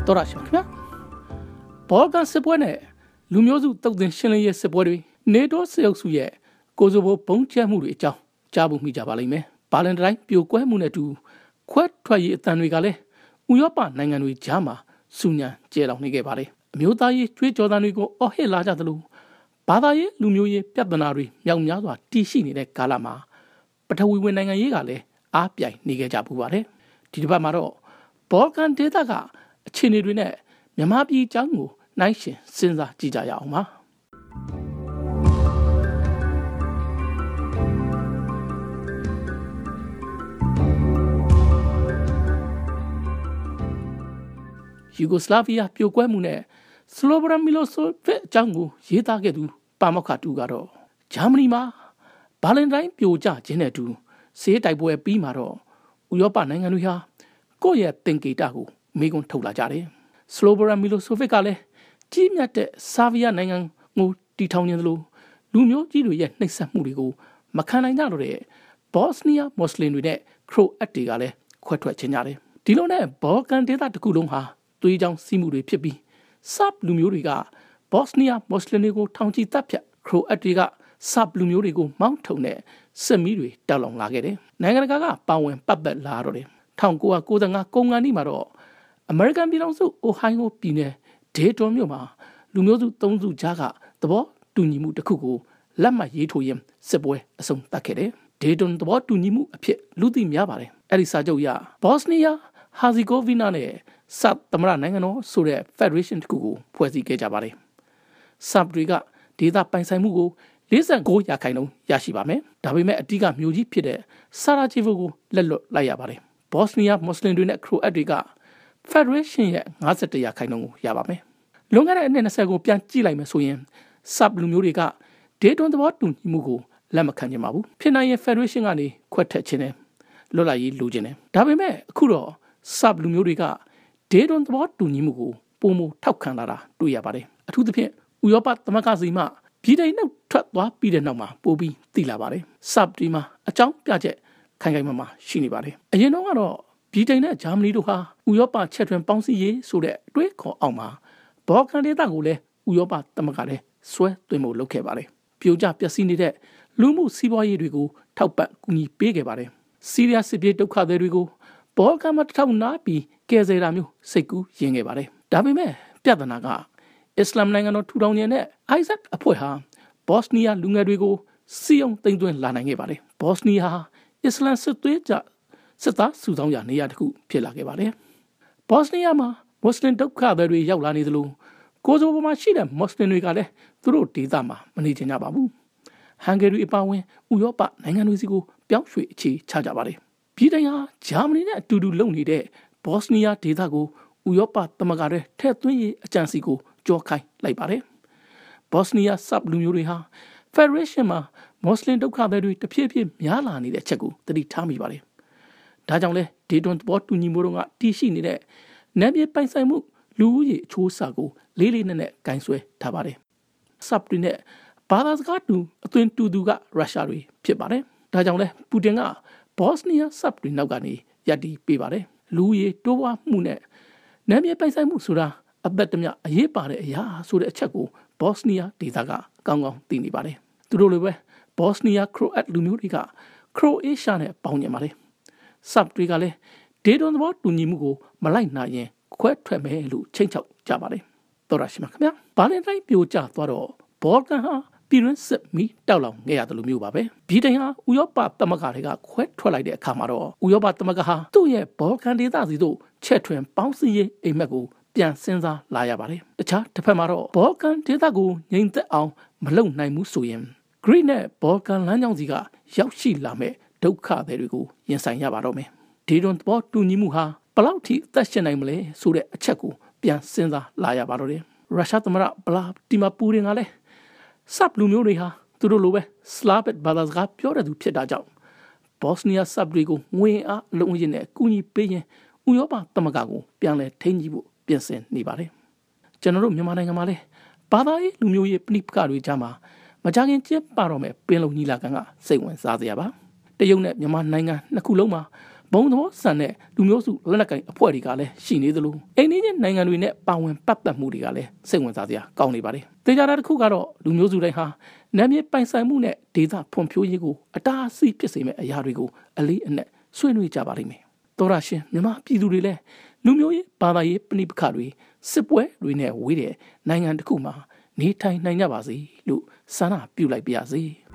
တော်ရရှိပါခင်ဗျာဘော်ကန်စစ်ပွဲနဲ့လူမျိုးစုတုတ်တင်ရှင်းလင်းရေးစစ်ပွဲတွေနေတိုးစစ်အုပ်စုရဲ့ကိုဆိုဘိုဘုံကျဲမှုတွေအကြောင်းကြားဖို့မိကြပါလိမ့်မယ်ဘာလန်တိုင်းပြိုကွဲမှုနဲ့တူခွဲထွက်ရေးအတန်တွေကလည်းဥရောပနိုင်ငံတွေကြားမှာစူညံကျဲလောင်နေခဲ့ပါတယ်အမျိုးသားရေးကြွေးကြော်သံတွေကိုအော်ဟစ်လာကြသလိုဘာသာရေးလူမျိုးရေးပြဿနာတွေမြောက်များစွာတည်ရှိနေတဲ့ကာလမှာပထဝီဝင်နိုင်ငံရေးကလည်းအားပြိုင်နေခဲ့ကြပူပါတယ်ဒီတစ်ပတ်မှာတော့ဘော်ကန်ဒေသကအခြေအနေတွေနဲ့မြန်မာပြည်အကြောင်းကိုနိုင်ရှင်စဉ်းစားကြည့်ကြရအောင်ပါယူဂိုစလာဗီးယားပြိုကွဲမှုနဲ့စလိုဗရာမီလိုဆိုဗစ်အကြောင်းကိုရေးသားခဲ့သူပါမောက္ခတူကတော့ဂျာမနီမှာဘာလန်တိုင်းပြိုကျခြင်းနဲ့တူဆေးတိုက်ပွဲပြီးမှာတော့ဥရောပနိုင်ငံတွေဟာကိုယ့်ရဲ့သင်္ကေတကိုမေးခွန်းထုတ်လာကြတယ်စလိုဗရာမီလိုဆိုဗစ်ကလည်းကြီးမြတ်တဲ့ဆာဗီးယားနိုင်ငံကိုတီထောင်နေသလိုလူမျိုးကြီးတွေရဲ့နှိပ်စက်မှုတွေကိုမခံနိုင်ကြတော့တဲ့ဘော့စနီးယားမွတ်စလင်တွေနဲ့ခရိုအတ်တွေကလည်းခွဲထွက်ခြင်းကြတယ်ဒီလိုနဲ့ဘော်ကန်ဒေသတစ်ခုလုံးဟာသွေးကြောင်းစီးမှုတွေဖြစ်ပြီးဆပ်လူမျိုးတွေကဘော့စနီးယားမွတ်စလင်တွေကိုထောင်ချီတပ်ဖြတ်ခရိုအတ်တွေကဆပ်လူမျိုးတွေကိုမောင်းထုံတဲ့စစ်မီးတွေတောက်လောင်လာခဲ့တယ်နိုင်ငံတကာကပါဝင်ပတ်သက်လာတော့တယ်1995ကုန်ကန်ဒီမှာတော့အမေရိကန်ပြည်ထောင်စုအိုဟိုင်းယိုပြည်နယ်ဒေတွန်မြို့မှာလူမျိုးစု3စုကြားကသဘောတူညီမှုတစ်ခုကိုလက်မှတ်ရေးထိုးရင်းစစ်ပွဲအဆုံးသတ်ခဲ့တယ်ဒေတွန်သဘောတူညီမှုအဖြစ်လူသိများပါတယ်အဲ့ဒီစာချုပ်အရဘော့စနီးယားဟာဇီဂိုဗီနာနဲ့ဆပ်သမရနိုင်ငံတော်ဆိုတဲ့ Federation တစ်ခုကိုဖွဲ့စည်းခဲ့ကြပါတယ်ဆပ်တွေကဒေသပိုင်ဆိုင်မှုကို49%ရရှိပါမယ်ဒါပေမဲ့အဓိကမြို့ကြီးဖြစ်တဲ့ဆာရာဂျီဗိုကိုလက်လွတ်လိုက်ရပါတယ်ဘော့စနီးယားမွတ်စလင်တွေနဲ့ခရိုအတ်တွေက Federation ရဲ့51%ကိုရပါမယ်လွန်ခဲ့တဲ့အနှစ်20ကိုပြန်ကြည့်လိုက်မယ်ဆိုရင်ဆပ်လူမျိုးတွေကဒေတွန်သဘောတူညီမှုကိုလက်မခံကြပါဘူးဖြစ်နိုင်ရင် Federation ကနေခွဲထွက်ခြင်းနဲ့လွတ်လပ်ရေးလိုချင်တယ်ဒါပေမဲ့အခုတော့ဆပ်လူမျိုးတွေကဒေတွန်သဘောတူညီမှုကိုပုံမထောက်ခံလာတာတွေ့ရပါတယ်အထူးသဖြင့်ဥရောပသမဂ္ဂစီမှပြည်တိုင်နှုတ်ထွက်သွားပြီးတဲ့နောက်မှာပိုပြီးသိလာပါတယ်ဆပ်ဒီမှာအကြောင်းပြချက်ခိုင်ခိုင်မာမာရှိနေပါတယ်အရင်တော့ကတော့ပြည်တိုင်နဲ့ဂျာမနီတို့ဟာဥရောပချက်ထွင်ပေါင်းစည်းရေးဆိုတဲ့အတွေးခေါ်အောင်မှာဘော်ကန်ဒေသကိုလည်းဥရောပသမဂ္ဂလည်းဆွဲသွင်းဖို့လုပ်ခဲ့ပါတယ်ပြိုကျပျက်စီးနေတဲ့လူမှုစီးပွားရေးတွေကိုထောက်ပံ့ကူညီပေးခဲ့ပါတယ်ဆီးရီးယားစစ်ပြေးဒုက္ခသည်တွေကိုဘော်ကန်မှာထောက်နာပြီးကယ်ဆယ်တာမျိုးစိတ်ကူးယဉ်ခဲ့ပါတယ်ဒါပေမဲ့ပြဿနာကအစ္စလာမ်နိုင်ငံတော်ထူထောင်ခြင်းနဲ့အိုက်ဇက်အဖွဲ့ဟာဘော့စနီးယားလူငယ်တွေကိုစီယုံသိမ်းသွင်းလာနိုင်ခဲ့ပါတယ်ဘော့စနီးယားအစ္စလာမ်စစ်သွေးကြစစ်သားစုဆောင်းရာနေရာတစ်ခုဖြစ်လာခဲ့ပါတယ်ဘော့စနီးယားမှာမွတ်စလင်ဒုက္ခသည်တွေရောက်လာနေသလိုကိုဆိုဗိုမှာရှိတဲ့မွတ်စလင်တွေကလည်းသူတို့ဒေသမှာမနေချင်ကြပါဘူးဟန်ဂေရီအပါအဝင်ဥရောပနိုင်ငံတွေစီကိုပြောင်းရွှေ့အခြေချကြပါတယ်ပြည်တိုင်ဟာဂျာမနီနဲ့အတူတူလုပ်နေတဲ့ဘော့စနီးယားဒေသကိုဥရောပသမဂ္ဂရဲ့ထက်သွင်းရေးအကြံစီကိုကြောခိုင်းလိုက်ပါတယ်ဘော့စနီးယားဆပ်လူမျိုးတွေဟာ Federation မှာမွတ်စလင်ဒုက္ခသည်တွေတဖြည်းဖြည်းများလာနေတဲ့ချက်ကိုသတိထားမိပါတယ်ဒါကြောင့်လဲဒေတွန်ဘော့တူညီမှုတို့ကတည်ရှိနေတဲ့နယ်မြေပိုင်ဆိုင်မှုလူဦးရေအချိုးအစာကိုလေးလေးနက်နက်ကင်ဆွဲထားပါတယ်ဆပ်တွေနဲ့ဘာသာစကားတူအသွင်တူသူကရုရှားတွေဖြစ်ပါတယ်ဒါကြောင့်လဲပူတင်ကဘော့စနီးယားဆပ်တွေနောက်ကနေရပ်တည်ပေးပါတယ်လူဦးရေတိုးပွားမှုနဲ့နယ်မြေပိုင်ဆိုင်မှုဆိုတာအသက်တမျှအရေးပါတဲ့အရာဆိုတဲ့အချက်ကိုဘော့စနီးယားဒေသကကောင်းကောင်းသိနေပါတယ်သူတို့လိုပဲဘော့စနီးယားခရိုအတ်လူမျိုးတွေကခရိုအေးရှားနဲ့ပေါင်းကြပါတယ်ဆပ်တွေကလည်းဒေတွန်သဘောတူညီမှုကိုမလိုက်နိုင်ရင်ခွဲထွက်မယ်လို့ချိန်ချောက်ကြပါတယ်တော်ရရှိမှာခင်ဗျာဘာလန်တိုင်းပြိုကျသွားတော့ဘော်ကန်ဟာပြည်တွင်းစစ်မီတောက်လောင်ခဲ့ရတယ်လို့မျိုးပါပဲပြည်တိုင်ဟာဥရောပသမဂ္ဂတွေကခွဲထွက်လိုက်တဲ့အခါမှာတော့ဥရောပသမဂ္ဂဟာသူ့ရဲ့ဘော်ကန်ဒေသစီတို့ချက်ထွင်ပေါင်းစည်းရေးအိမ်မက်ကိုပြန်စဉ်းစားလာရပါတယ်တခြားတစ်ဖက်မှာတော့ဘော်ကန်ဒေသကိုငြိမ်သက်အောင်မလုပ်နိုင်ဘူးဆိုရင်ဂရိနဲ့ဘော်ကန်လမ်းကြောင်းစီကရောက်ရှိလာမဲ့ဒုက္ခတွေကိုရင်ဆိုင်ရပါတော့မယ်ဒေတွန်ဘော်တူညီမှုဟာဘယ်လောက်ထိအသက်ရှင်နိုင်မလဲဆိုတဲ့အချက်ကိုပြန်စဉ်းစားလာရပါတော့တယ်ရုရှားသမ္မတဗလာဒီမာပူတင်ကလည်းဆပ်လူမျိုးတွေဟာသူတို့လိုပဲစလာဗစ်ဘာသာစကားပြောတဲ့သူဖြစ်တာကြောင့်ဘော့စနီးယားဆပ်တွေကိုငွေအားအလုံးအင်းနဲ့ကူညီပေးရင်ဥရောပသမဂ္ဂကိုပြန်လည်ထိန်းကြီးဖို့ပြင်ဆင်နေပါတယ်ကျွန်တော်တို့မြန်မာနိုင်ငံမှာလည်းဘာသာရေးလူမျိုးရေးပဋိပက္ခတွေကြားမှာမကြခင်ကျင်းပတော့မဲ့ပင်လုံညီလာခံကစိတ်ဝင်စားစရာပါတရုတ်နဲ့မြန်မာနိုင်ငံနှစ်ခုလုံးမှာဘုံသဘောဆန်တဲ့လူမျိုးစုလက်နက်ကင်အဖွဲ့တွေကလည်းရှိနေသလိုအိန္ဒိယနိုင်ငံတွေနဲ့ပါဝင်ပတ်သက်မှုတွေကလည်းစိတ်ဝင်စားစရာကောင်းနေပါတယ်။တေချာတာတစ်ခုကတော့လူမျိုးစုတိုင်းဟာနာမည်ပိုင်ဆိုင်မှုနဲ့ဒေသဖွံ့ဖြိုးရေးကိုအတားအဆီးဖြစ်စေမယ့်အရာတွေကိုအလေးအနက်ဆွေးနွေးကြပါလိမ့်မယ်။သောရရှင်မြန်မာပြည်သူတွေလည်းလူမျိုးရေးဘာသာရေးပဋိပက္ခတွေစစ်ပွဲတွေနဲ့ဝေးတဲ့နိုင်ငံတစ်ခုမှာနေထိုင်နိုင်ကြပါစေလို့ဆန္ဒပြုလိုက်ပါရစေ။